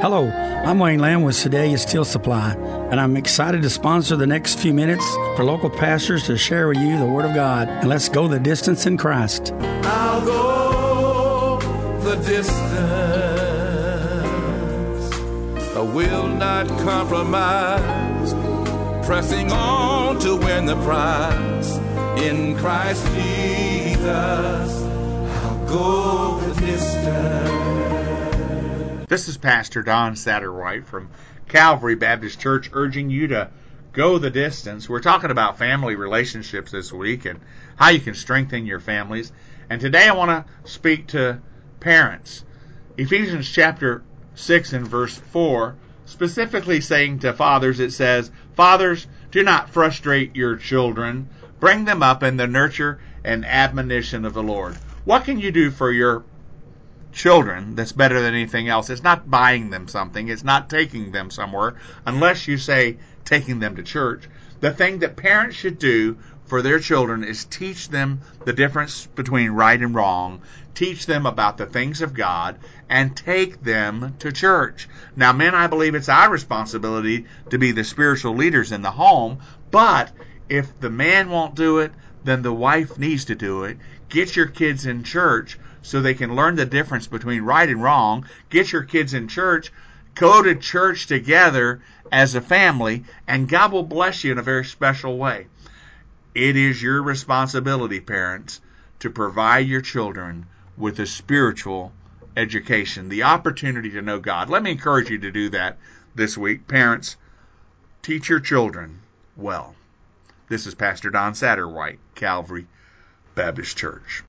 Hello, I'm Wayne Lamb with Sedalia Steel Supply, and I'm excited to sponsor the next few minutes for local pastors to share with you the Word of God. And let's go the distance in Christ. I'll go the distance. I will not compromise, pressing on to win the prize. In Christ Jesus, I'll go the distance. This is Pastor Don Satterwhite from Calvary Baptist Church urging you to go the distance. We're talking about family relationships this week and how you can strengthen your families. And today I want to speak to parents. Ephesians chapter 6 and verse 4, specifically saying to fathers, it says, "Fathers, do not frustrate your children. Bring them up in the nurture and admonition of the Lord." What can you do for your children that's better than anything else? It's not buying them something. It's not taking them somewhere, unless you say taking them to church. The thing that parents should do for their children is teach them the difference between right and wrong, teach them about the things of God, and take them to church. Now, men, I believe it's our responsibility to be the spiritual leaders in the home, but if the man won't do it, then the wife needs to do it. Get your kids in church so they can learn the difference between right and wrong. Get your kids in church. Go to church together as a family, and God will bless you in a very special way. It is your responsibility, parents, to provide your children with a spiritual education, the opportunity to know God. Let me encourage you to do that this week. Parents, teach your children well. This is Pastor Don Satterwhite, Calvary Baptist Church.